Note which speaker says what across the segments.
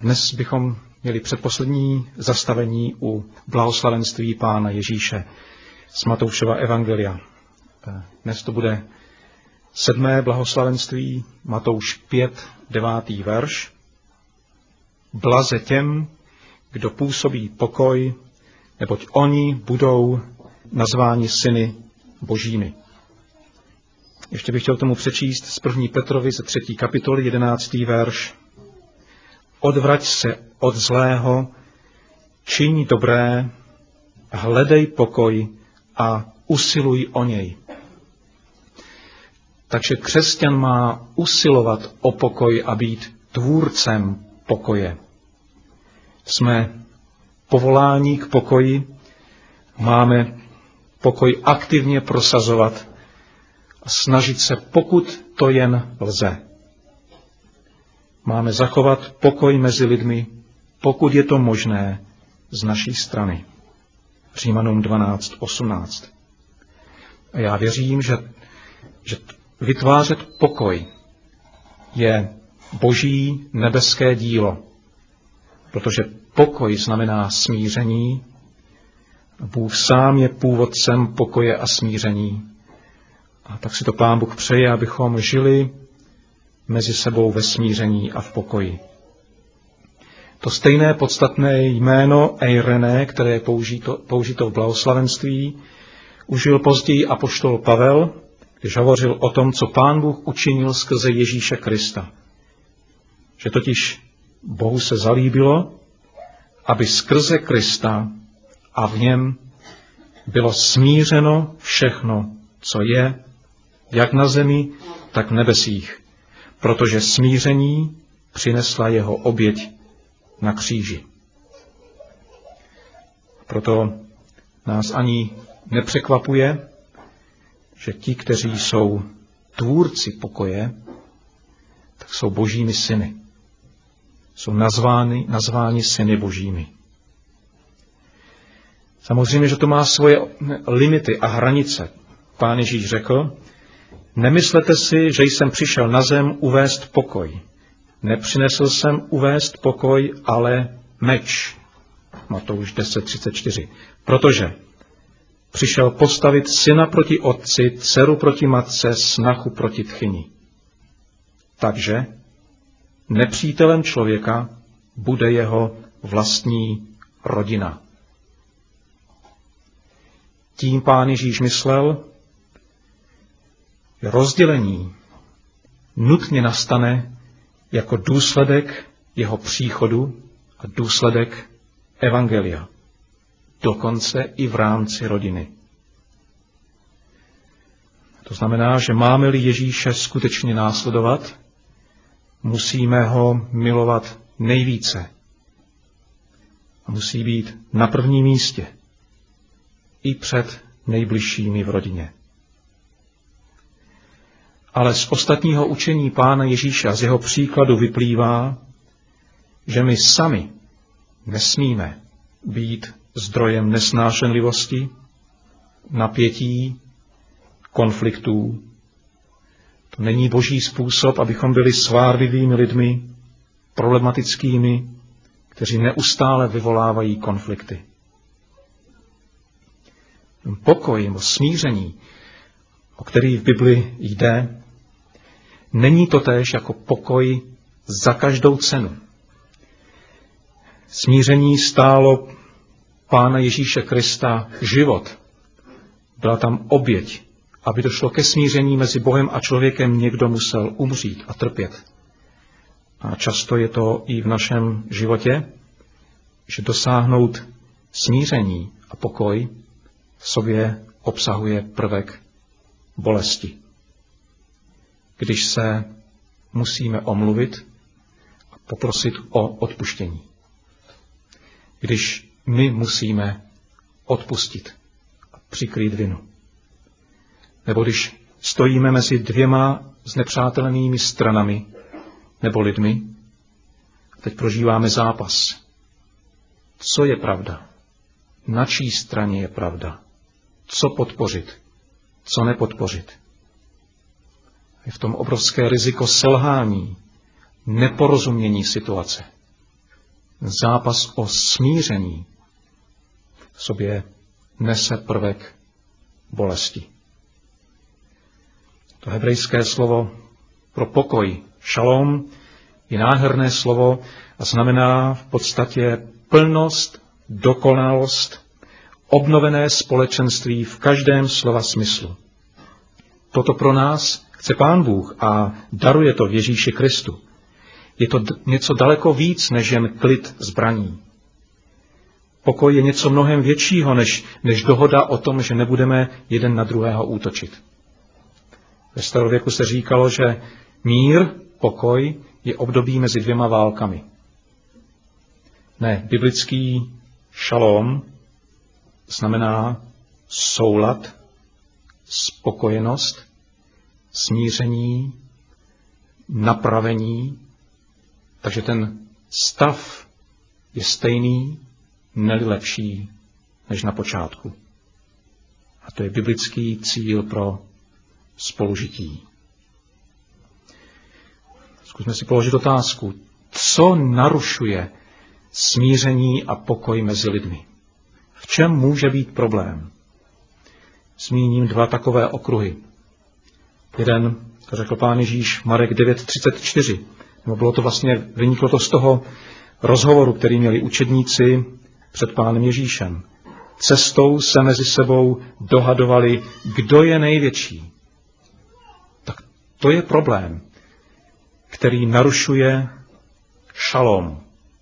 Speaker 1: Dnes bychom měli předposlední zastavení u blahoslavenství Pána Ježíše z Matoušova evangelia. Dnes to bude 7. blahoslavenství, Matouš 5, 9. verš. Blaze těm, kdo působí pokoj, neboť oni budou nazváni syny božími. Ještě bych chtěl tomu přečíst z 1. Petrovi ze 3. kapitoly 11. verš. Odvrať se od zlého, čiň dobré, hledej pokoj a usiluj o něj. Takže křesťan má usilovat o pokoj a být tvůrcem pokoje. Jsme povoláni k pokoji, máme pokoj aktivně prosazovat a snažit se, pokud to jen lze. Máme zachovat pokoj mezi lidmi, pokud je to možné, z naší strany. Římanům 12:18. A já věřím, že vytvářet pokoj je boží nebeské dílo, protože pokoj znamená smíření. Bůh sám je původcem pokoje a smíření. A tak si to Pán Bůh přeje, abychom žili mezi sebou ve smíření a v pokoji. To stejné podstatné jméno Eirene, které je použito v blahoslavenství, užil později apoštol Pavel, když hovořil o tom, co Pán Bůh učinil skrze Ježíše Krista. Že totiž Bohu se zalíbilo, aby skrze Krista a v něm bylo smířeno všechno, co je, jak na zemi, tak v nebesích, protože smíření přinesla jeho oběť na kříži. Proto nás ani nepřekvapuje, že ti, kteří jsou tvůrci pokoje, tak jsou božími syny. Jsou nazváni syny božími. Samozřejmě, že to má svoje limity a hranice. Pán Ježíš řekl, nemyslete si, že jsem přišel na zem uvést pokoj. Nepřinesl jsem uvést pokoj, ale meč. Matouš 10:34. Protože přišel postavit syna proti otci, dceru proti matce, snachu proti tchyni. Takže nepřítelem člověka bude jeho vlastní rodina. Tím Pán Ježíš myslel, že rozdělení nutně nastane jako důsledek jeho příchodu a důsledek evangelia, dokonce i v rámci rodiny. To znamená, že máme-li Ježíše skutečně následovat, musíme ho milovat nejvíce. A musí být na prvním místě i před nejbližšími v rodině. Ale z ostatního učení Pána Ježíše a z jeho příkladu vyplývá, že my sami nesmíme být zdrojem nesnášenlivosti, napětí, konfliktů. To není boží způsob, abychom byli svárlivými lidmi, problematickými, kteří neustále vyvolávají konflikty. Pokoj nebo smíření, o který v Bibli jde, není totéž jako pokoj za každou cenu. Smíření stálo Pána Ježíše Krista život. Byla tam oběť. Aby došlo ke smíření mezi Bohem a člověkem, někdo musel umřít a trpět. A často je to i v našem životě, že dosáhnout smíření a pokoj v sobě obsahuje prvek bolesti. Když se musíme omluvit a poprosit o odpuštění. Když my musíme odpustit a přikrýt vinu. Nebo když stojíme mezi dvěma znepřátelenými stranami nebo lidmi, teď prožíváme zápas. Co je pravda? Na čí straně je pravda? Co podpořit? Co nepodpořit? Je v tom obrovské riziko selhání, neporozumění situace. zápas o smíření v sobě nese prvek bolesti. To hebrejské slovo pro pokoj, šalom, je nádherné slovo a znamená v podstatě plnost, dokonalost, obnovené společenství v každém slova smyslu. Toto pro nás chce Pán Bůh a daruje to v Ježíši Kristu. Je to něco daleko víc než jen klid zbraní. Pokoj je něco mnohem většího než dohoda o tom, že nebudeme jeden na druhého útočit. Ve starověku se říkalo, že mír, pokoj je období mezi dvěma válkami. Ne, biblický šalom znamená soulad, spokojenost, smíření, napravení. Takže ten stav je stejný, ne-li lepší než na počátku. A to je biblický cíl pro spolužití. Zkusme si položit otázku, co narušuje smíření a pokoj mezi lidmi? V čem může být problém? Zmíním dva takové okruhy. Jeden, to řekl Pán Ježíš, Marek 9:34. Bylo to vlastně, vyniklo to z toho rozhovoru, který měli učedníci před Pánem Ježíšem. Cestou se mezi sebou dohadovali, kdo je největší. Tak to je problém, který narušuje šalom.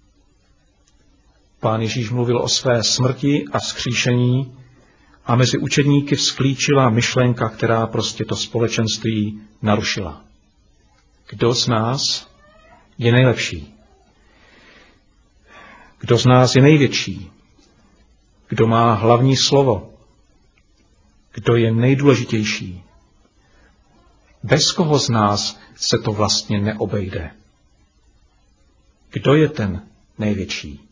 Speaker 1: Pán Ježíš mluvil o své smrti a vzkříšení a mezi učedníky vzklíčila myšlenka, která prostě to společenství narušila. Kdo z nás je nejlepší? Kdo z nás je největší? Kdo má hlavní slovo? Kdo je nejdůležitější? Bez koho z nás se to vlastně neobejde? Kdo je ten největší?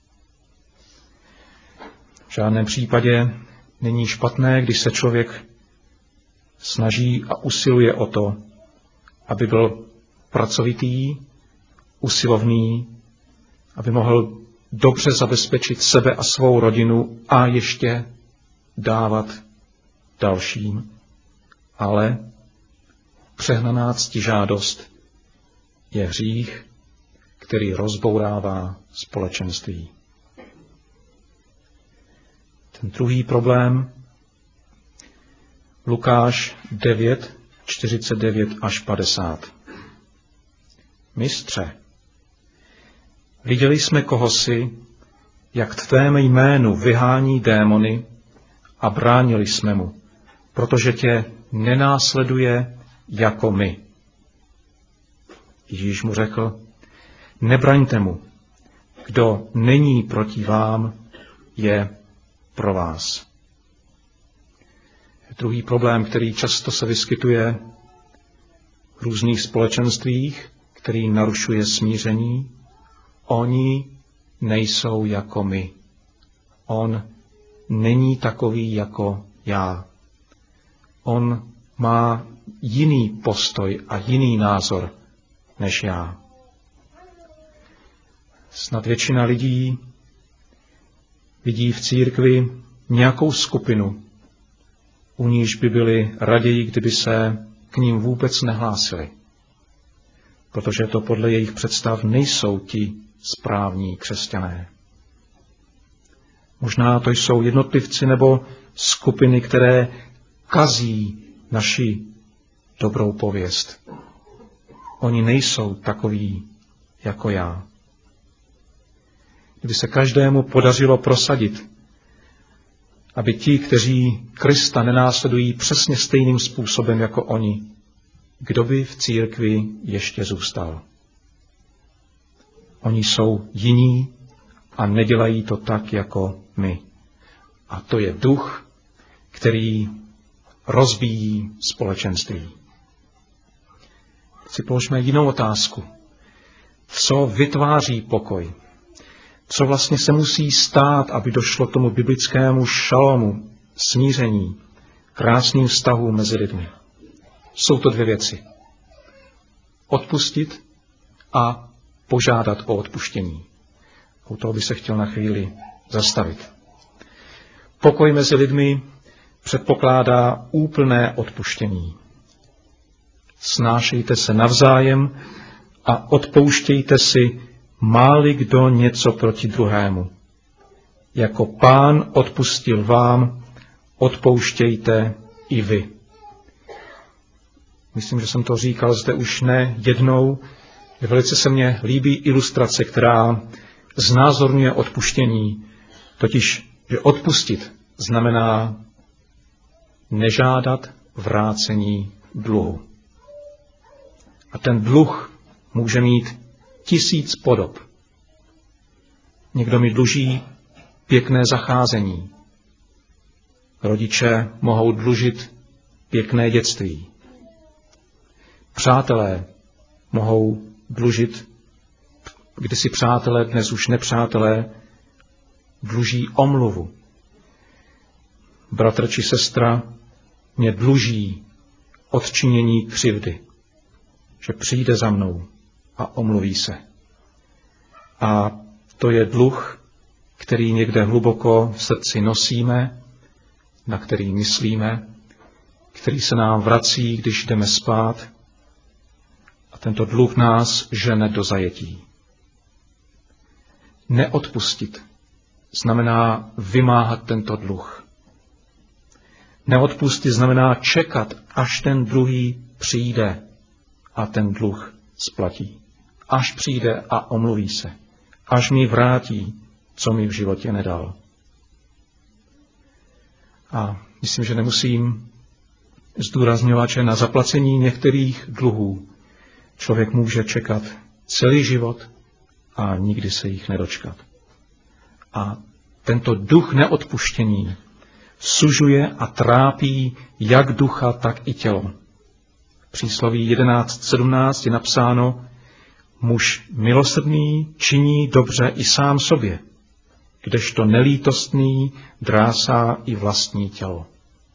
Speaker 1: V žádném případě není špatné, když se člověk snaží a usiluje o to, aby byl pracovitý, usilovný, aby mohl dobře zabezpečit sebe a svou rodinu a ještě dávat dalším. Ale přehnaná ctižádost je hřích, který rozbourává společenství. Ten druhý problém, Lukáš 9:49-50. Mistře, viděli jsme kohosi, jak tvém jménu vyhání démony a bránili jsme mu, protože tě nenásleduje jako my. Ježíš mu řekl, nebraňte mu, kdo není proti vám, je pro vás. Druhý problém, který často se vyskytuje v různých společenstvích, který narušuje smíření, oni nejsou jako my. On není takový jako já. On má jiný postoj a jiný názor než já. Snad většina lidí vidí v církvi nějakou skupinu, u níž by byli raději, kdyby se k ním vůbec nehlásili, protože to podle jejich představ nejsou ti správní křesťané. Možná to jsou jednotlivci nebo skupiny, které kazí naši dobrou pověst. Oni nejsou takoví jako já. Kdyby se každému podařilo prosadit, aby ti, kteří Krista nenásledují přesně stejným způsobem jako oni, kdo by v církvi ještě zůstal? Oni jsou jiní a nedělají to tak, jako my. A to je duch, který rozbíjí společenství. Si položme jinou otázku. Co vytváří pokoj? Co vlastně se musí stát, aby došlo k tomu biblickému šalomu, smíření, krásným vztahům mezi lidmi? Jsou to dvě věci. Odpustit a požádat o odpuštění. U toho by se chtěl na chvíli zastavit. Pokoj mezi lidmi předpokládá úplné odpuštění. Snášejte se navzájem a odpouštějte si, má-li kdo něco proti druhému. Jako Pán odpustil vám, odpouštějte i vy. Myslím, že jsem to říkal zde už ne jednou. Velice se mně líbí ilustrace, která znázorňuje odpuštění, totiž, že odpustit znamená nežádat vrácení dluhu. A ten dluh může mít 1000 podob. Někdo mi dluží pěkné zacházení. Rodiče mohou dlužit pěkné dětství. Přátelé mohou dlužit, kdysi přátelé, dnes už nepřátelé, dluží omluvu. Bratr či sestra mě dluží odčinění křivdy, že přijde za mnou a omluví se. A to je dluh, který někde hluboko v srdci nosíme, na který myslíme, který se nám vrací, když jdeme spát. A tento dluh nás žene do zajetí. Neodpustit znamená vymáhat tento dluh. Neodpustit znamená čekat, až ten druhý přijde a ten dluh splatí. Až přijde a omluví se. Až mi vrátí, co mi v životě nedal. A myslím, že nemusím zdůrazňovat, že na zaplacení některých dluhů člověk může čekat celý život a nikdy se jich nedočkat. A tento duch neodpuštění sužuje a trápí jak ducha, tak i tělo. V přísloví 11.17 je napsáno: muž milosrdný činí dobře i sám sobě, kdežto nelítostný drásá i vlastní tělo.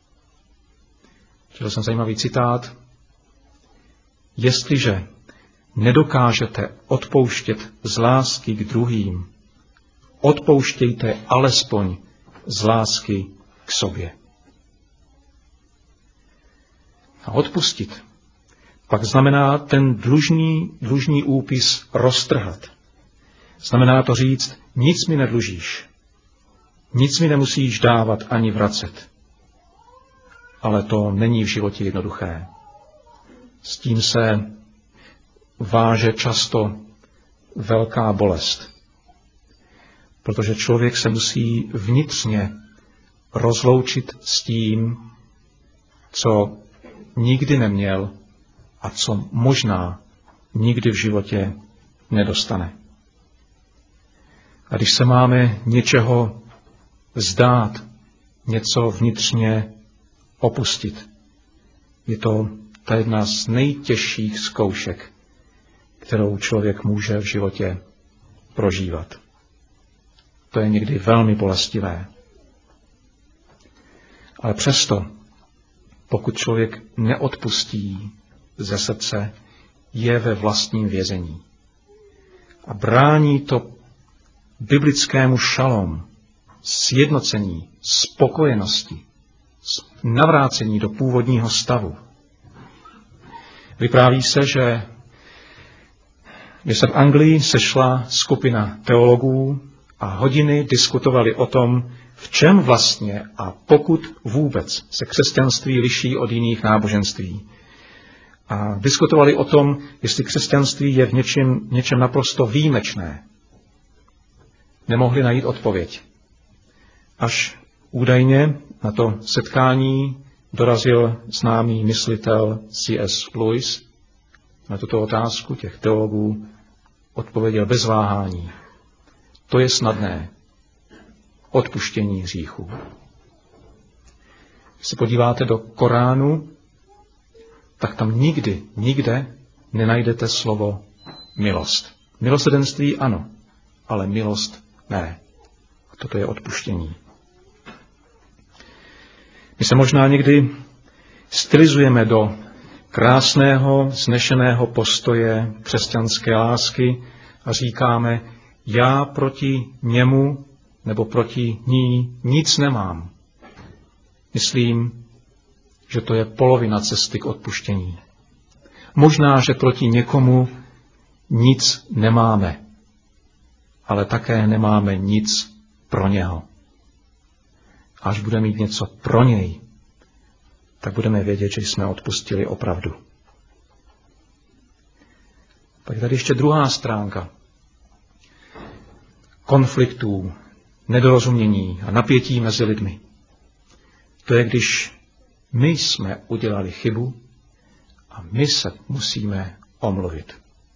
Speaker 1: Četl jsem zajímavý citát. Jestliže nedokážete odpouštět z lásky k druhým, odpouštějte alespoň z lásky k sobě. A odpustit pak znamená ten dlužný úpis roztrhat. Znamená to říct, nic mi nedlužíš, nic mi nemusíš dávat ani vracet. Ale to není v životě jednoduché. S tím se váže často velká bolest. Protože člověk se musí vnitřně rozloučit s tím, co nikdy neměl a co možná nikdy v životě nedostane. A když se máme něčeho vzdát, něco vnitřně opustit, je to ta jedna z nejtěžších zkoušek, kterou člověk může v životě prožívat. To je někdy velmi bolestivé. Ale přesto, pokud člověk neodpustí ze srdce, je ve vlastním vězení. A brání to biblickému šalom, sjednocení, spokojenosti, navrácení do původního stavu. Vypráví se, že se v Anglii sešla skupina teologů a hodiny diskutovali o tom, v čem vlastně a pokud vůbec se křesťanství liší od jiných náboženství. A diskutovali o tom, jestli křesťanství je v něčem naprosto výjimečné. Nemohli najít odpověď. Až údajně na to setkání dorazil známý myslitel C.S. Lewis. Na tuto otázku těch teologů odpověděl bez váhání. To je snadné. Odpuštění hříchu. Když se podíváte do Koránu, tak tam nikde nenajdete slovo milost. Milosrdenství ano, ale milost ne. A toto je odpuštění. My se možná někdy stylizujeme do krásného, znešeného postoje křesťanské lásky a říkáme, já proti němu nebo proti ní nic nemám. Myslím, že to je polovina cesty k odpuštění. Možná, že proti někomu nic nemáme, ale také nemáme nic pro něho. Až budeme mít něco pro něj, tak budeme vědět, že jsme odpustili opravdu. Tak tady ještě druhá stránka konfliktů, nedorozumění a napětí mezi lidmi. To je, když my jsme udělali chybu a my se musíme omluvit.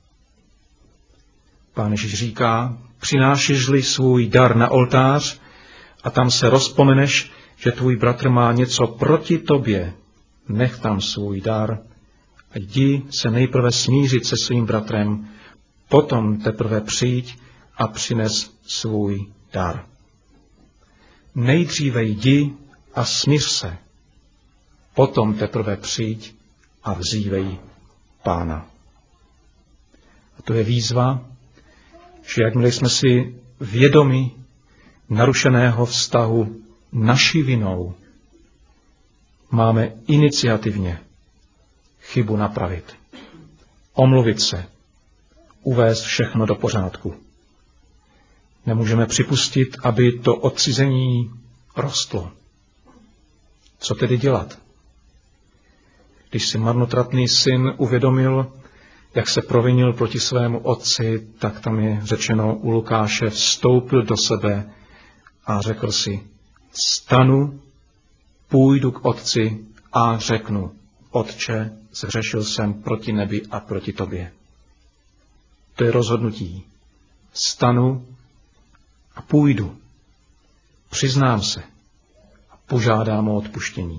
Speaker 1: Pán Ježíš říká, přinášíš-li svůj dar na oltář a tam se rozpomeneš, že tvůj bratr má něco proti tobě, nech tam svůj dar a jdi se nejprve smířit se svým bratrem, potom teprve přijď a přines svůj dar. Nejdříve jdi a smíř se, potom teprve přijď a vzívej Pána. A to je výzva, že jakmile jsme si vědomi narušeného vztahu naší vinou, máme iniciativně chybu napravit, omluvit se, uvést všechno do pořádku. Nemůžeme připustit, aby to odcizení rostlo. Co tedy dělat? Když si marnotratný syn uvědomil, jak se provinil proti svému otci, tak tam je řečeno u Lukáše, vstoupil do sebe a řekl si, vstanu, půjdu k otci a řeknu, Otče, zhřešil jsem proti nebi a proti tobě. To je rozhodnutí. Vstanu a půjdu. Přiznám se a požádám o odpuštění.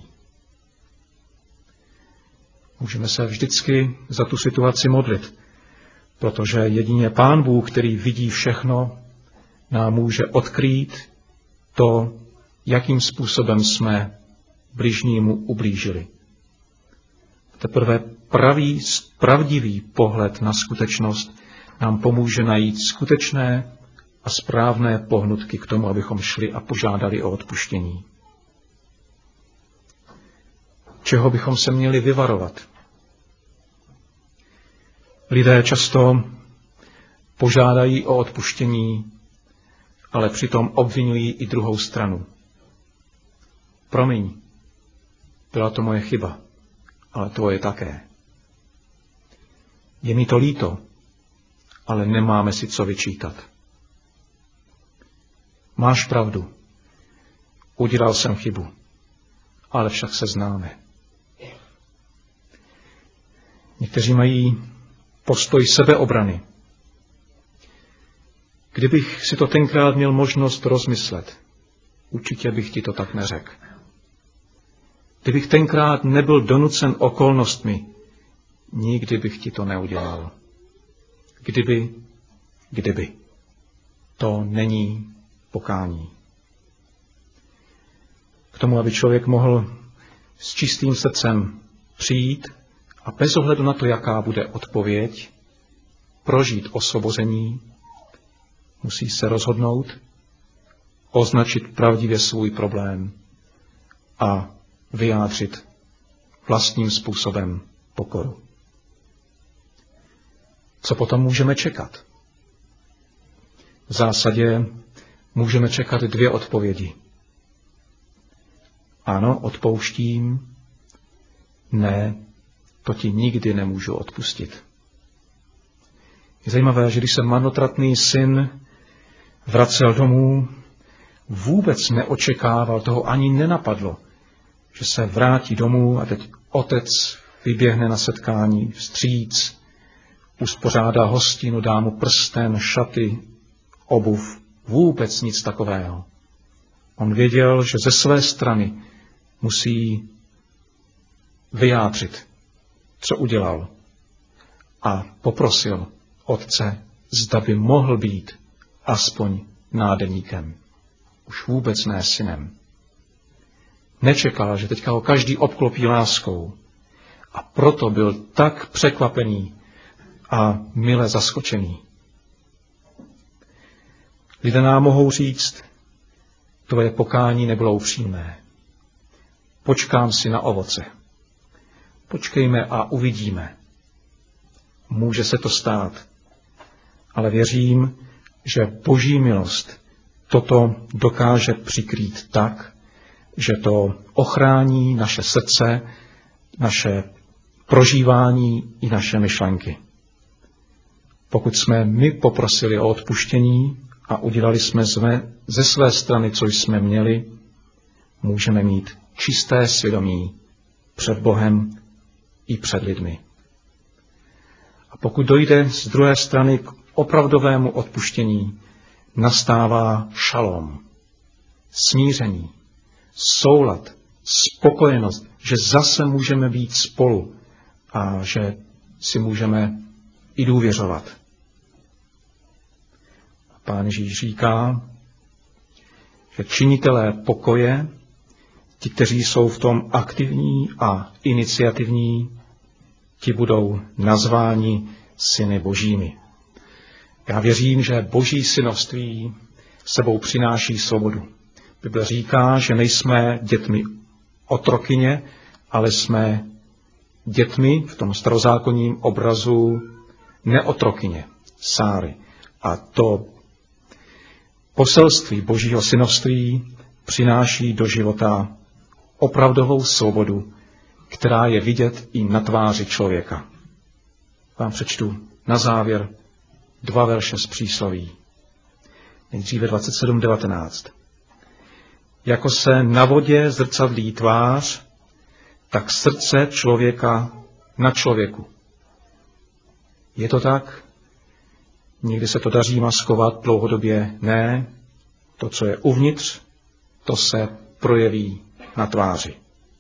Speaker 1: Můžeme se vždycky za tu situaci modlit, protože jedině Pán Bůh, který vidí všechno, nám může odkrýt to, jakým způsobem jsme bližnímu ublížili. Teprve pravdivý pohled na skutečnost nám pomůže najít skutečné a správné pohnutky k tomu, abychom šli a požádali o odpuštění. Čeho bychom se měli vyvarovat? Lidé často požádají o odpuštění, ale přitom obvinují i druhou stranu. Promiň, byla to moje chyba, ale tvoje také. Je mi to líto, ale nemáme si co vyčítat. Máš pravdu, udělal jsem chybu, ale však se známe. Někteří mají postoj sebeobrany. Kdybych si to tenkrát měl možnost rozmyslet, určitě bych ti to tak neřekl. Kdybych tenkrát nebyl donucen okolnostmi, nikdy bych ti to neudělal. Kdyby. To není pokání. K tomu, aby člověk mohl s čistým srdcem přijít a bez ohledu na to, jaká bude odpověď, prožít osvobození, musí se rozhodnout, označit pravdivě svůj problém a vyjádřit vlastním způsobem pokoru. Co potom můžeme čekat? V zásadě můžeme čekat 2 odpovědi. Ano, odpouštím. Ne, to ti nikdy nemůžu odpustit. Je zajímavé, že když se marnotratný syn vracel domů, vůbec neočekával, toho ani nenapadlo, že se vrátí domů a teď otec vyběhne na setkání vstříc, uspořádá hostinu, dá mu prsten, šaty, obuv, vůbec nic takového. On věděl, že ze své strany musí vyjádřit, co udělal, a poprosil otce, zda by mohl být aspoň nádeníkem. Už vůbec ne synem. Nečekal, že teďka ho každý obklopí láskou, a proto byl tak překvapený a mile zaskočený. Lidé nám mohou říct, tvoje pokání nebylo upřímné. Počkám si na ovoce. Počkejme a uvidíme. Může se to stát, ale věřím, že Boží milost toto dokáže přikrýt tak, že to ochrání naše srdce, naše prožívání i naše myšlenky. Pokud jsme my poprosili o odpuštění a udělali jsme ze své strany, co jsme měli, můžeme mít čisté svědomí před Bohem i před lidmi. A pokud dojde z druhé strany k opravdovému odpuštění, nastává šalom, smíření, soulad, spokojenost, že zase můžeme být spolu a že si můžeme i důvěřovat. Pán Ježíš říká, že činitelé pokoje, ti, kteří jsou v tom aktivní a iniciativní, ti budou nazváni syny božími. Já věřím, že boží synovství sebou přináší svobodu. Bible říká, že nejsme dětmi otrokyně, ale jsme dětmi v tom starozákonním obrazu neotrokyně, Sáry. A to poselství božího synovství přináší do života opravdovou svobodu, která je vidět i na tváři člověka. Vám přečtu na závěr 2 verše z přísloví. Nejdříve 27:19. Jako se na vodě zrcadlí tvář, tak srdce člověka na člověku. Je to tak? Někdy se to daří maskovat, dlouhodobě ne. To, co je uvnitř, to se projeví na tváři.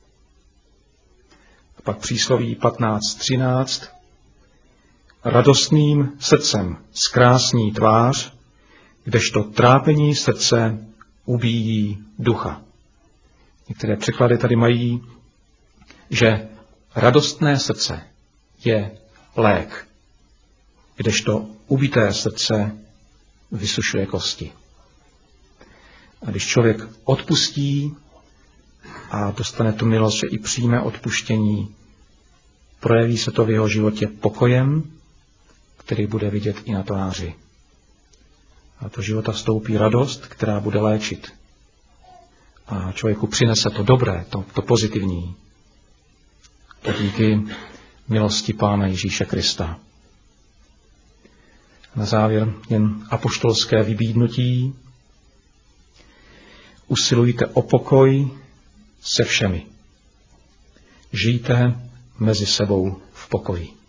Speaker 1: A pak přísloví 15:13. Radostným srdcem zkrásní tvář, kdežto trápení srdce ubíjí ducha. Některé překlady tady mají, že radostné srdce je lék, kdežto ubité srdce vysušuje kosti. A když člověk odpustí a dostane tu milost, že i přijme odpuštění, projeví se to v jeho životě pokojem, který bude vidět i na tváři. A do života vstoupí radost, která bude léčit. A člověku přinese to dobré, to pozitivní. To díky milosti Pána Ježíše Krista. Na závěr jen apoštolské vybídnutí. Usilujte o pokoj se všemi. Žijte mezi sebou v pokoji.